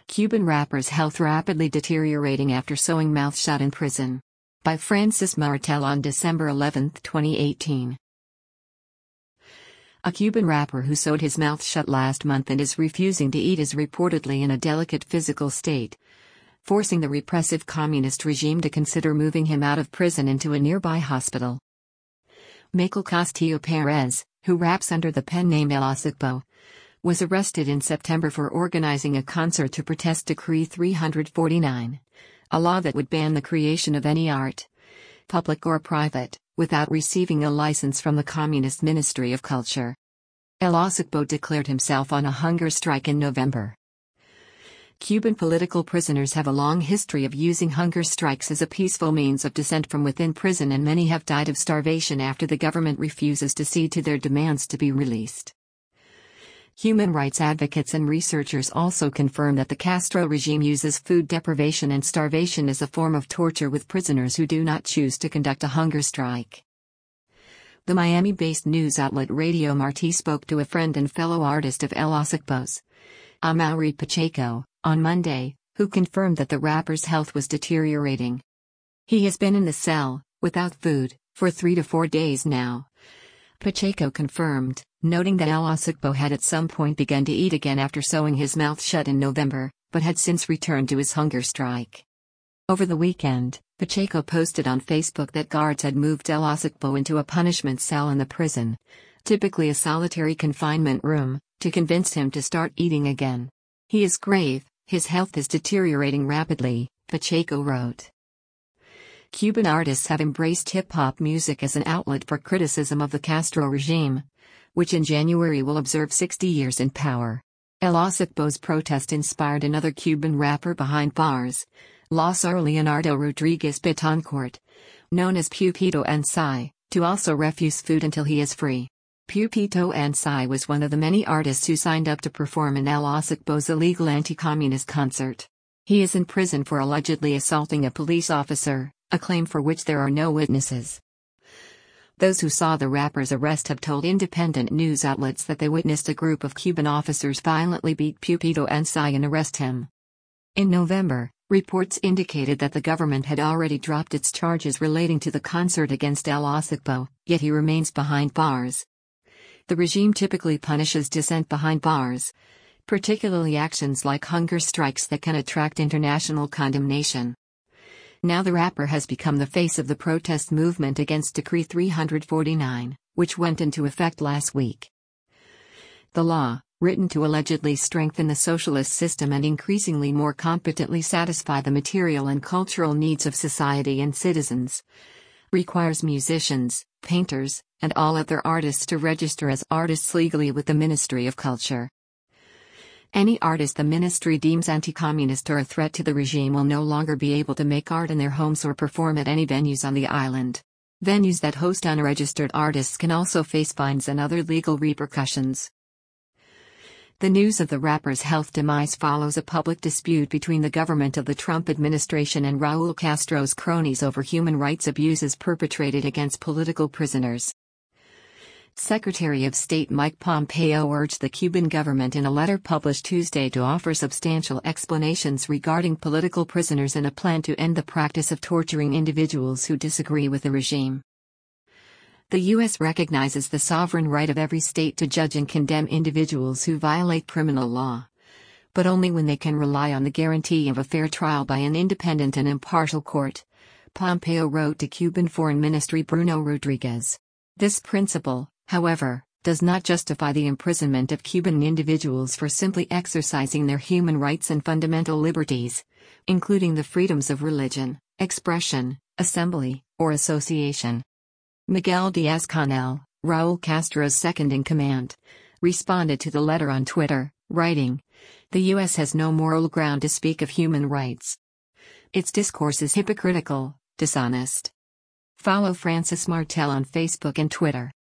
Cuban rapper's health rapidly deteriorating after sewing mouth shut in prison. By Francis Martel on December 11, 2018. A Cuban rapper who sewed his mouth shut last month and is refusing to eat is reportedly in a delicate physical state, forcing the repressive communist regime to consider moving him out of prison into a nearby hospital. Michael Castillo Perez, who raps under the pen name El Hocico, was arrested in September for organizing a concert to protest Decree 349, a law that would ban the creation of any art, public or private, without receiving a license from the Communist Ministry of Culture. El Hocico declared himself on a hunger strike in November. Cuban political prisoners have a long history of using hunger strikes as a peaceful means of dissent from within prison, and many have died of starvation after the government refuses to cede to their demands to be released. Human rights advocates and researchers also confirm that the Castro regime uses food deprivation and starvation as a form of torture with prisoners who do not choose to conduct a hunger strike. The Miami-based news outlet Radio Marti spoke to a friend and fellow artist of El Hocico's, Amaury Pacheco, on Monday, who confirmed that the rapper's health was deteriorating. He has been in the cell, without food, for 3 to 4 days now, Pacheco confirmed, noting that El Hocico had at some point begun to eat again after sewing his mouth shut in November, but had since returned to his hunger strike. Over the weekend, Pacheco posted on Facebook that guards had moved El Hocico into a punishment cell in the prison, typically a solitary confinement room, to convince him to start eating again. "He is grave, his health is deteriorating rapidly," Pacheco wrote. Cuban artists have embraced hip-hop music as an outlet for criticism of the Castro regime, which in January will observe 60 years in power. El Hocico's protest inspired another Cuban rapper behind bars, Lázaro Leonardo Rodriguez Betancourt, known as Pupito Ansai, to also refuse food until he is free. Pupito Ansai was one of the many artists who signed up to perform in El Hocico's illegal anti-communist concert. He is in prison for allegedly assaulting a police officer, a claim for which there are no witnesses. Those who saw the rapper's arrest have told independent news outlets that they witnessed a group of Cuban officers violently beat Pupito Ansai and arrest him. In November, reports indicated that the government had already dropped its charges relating to the concert against El Hocico, yet he remains behind bars. The regime typically punishes dissent behind bars, particularly actions like hunger strikes that can attract international condemnation. Now the rapper has become the face of the protest movement against Decree 349, which went into effect last week. The law, written to allegedly strengthen the socialist system and increasingly more competently satisfy the material and cultural needs of society and citizens, requires musicians, painters, and all other artists to register as artists legally with the Ministry of Culture. Any artist the ministry deems anti-communist or a threat to the regime will no longer be able to make art in their homes or perform at any venues on the island. Venues that host unregistered artists can also face fines and other legal repercussions. The news of the rapper's health demise follows a public dispute between the government of the Trump administration and Raul Castro's cronies over human rights abuses perpetrated against political prisoners. Secretary of State Mike Pompeo urged the Cuban government in a letter published Tuesday to offer substantial explanations regarding political prisoners and a plan to end the practice of torturing individuals who disagree with the regime. The U.S. recognizes the sovereign right of every state to judge and condemn individuals who violate criminal law, but only when they can rely on the guarantee of a fair trial by an independent and impartial court, Pompeo wrote to Cuban Foreign Minister Bruno Rodriguez. This principle, however, does not justify the imprisonment of Cuban individuals for simply exercising their human rights and fundamental liberties, including the freedoms of religion, expression, assembly, or association. Miguel Díaz-Canel, Raúl Castro's second-in-command, responded to the letter on Twitter, writing, "The U.S. has no moral ground to speak of human rights. Its discourse is hypocritical, dishonest." Follow Francis Martel on Facebook and Twitter.